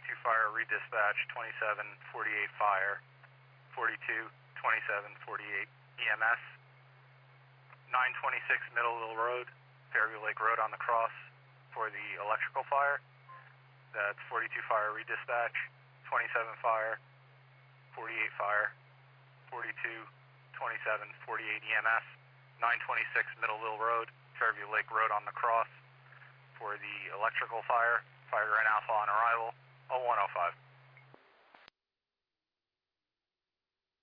fire, redispatch, 2748 fire, 42 2748 EMS, 926 Middleville Road, Fairview Lake Road on the cross for the electrical fire. That's 42 fire, redispatch, 27 fire, 48 fire, 42 2748 EMS, 926 Middleville Road, Fairview Lake Road on the cross for the electrical fire. Fire Grand Alpha on arrival, 0105.